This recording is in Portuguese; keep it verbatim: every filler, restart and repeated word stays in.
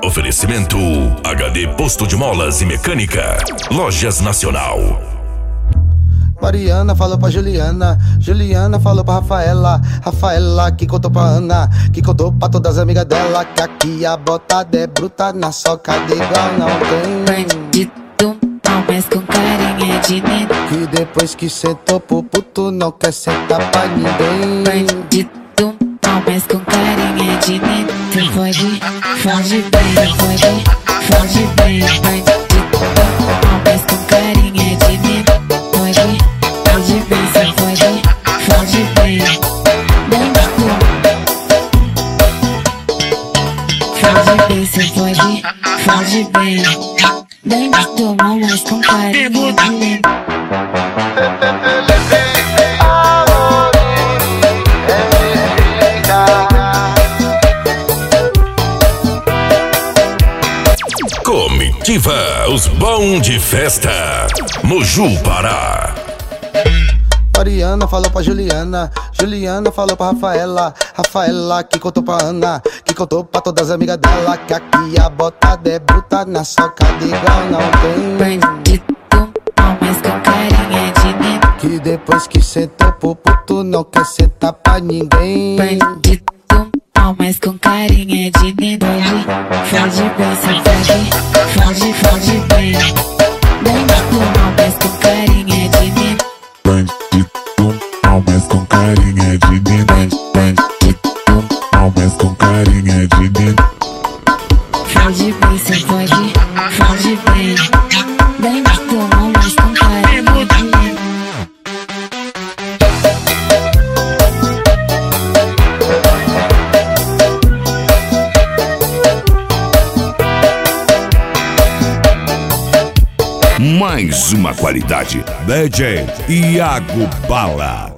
Oferecimento H D Posto de Molas e Mecânica. Lojas Nacional. Mariana falou pra Juliana, Juliana falou pra Rafaela, Rafaela que contou pra Ana, que contou pra todas as amigas dela, que aqui a botada é bruta, na socada igual não tem. Bandido, não, mas com carinha de neno. Que depois que sentou pro puto não quer sentar pra ninguém. Bandido, não, mas com carinha de neno. Tu pode, foge bem, pode, foge bem. Bandido, não, mas com carinha de neno. Pode, foge bem, cê pode, foge bem. Bandido, foge bem, cê pode, foge bem. Bandido, não, mas com carinha de neno. Comitiva, os bons de festa. Moju, Pará. Mariana falou pra Juliana, Juliana falou pra Rafaela, Rafaela que contou pra Ana, que contou pra todas as amigas dela, que aqui a botada é bruta, na socada igual não tem. Bandido, não, mas com carinha de neno. Que depois que sentou pro puto não quer sentar pra ninguém. Bandido, não, mas com carinha de neno. Foge, foge bem, cê foge, foge, foge bem. Bandido, não, mas com carinha de neno. Bandido, não, mas com carinha de neno. Bandido, não, mas com carinha de neno. Foge bem, cê foge, foge bem. Bandido, não, mas com carinha de neno. Mais uma qualidade. D J Iago Bala.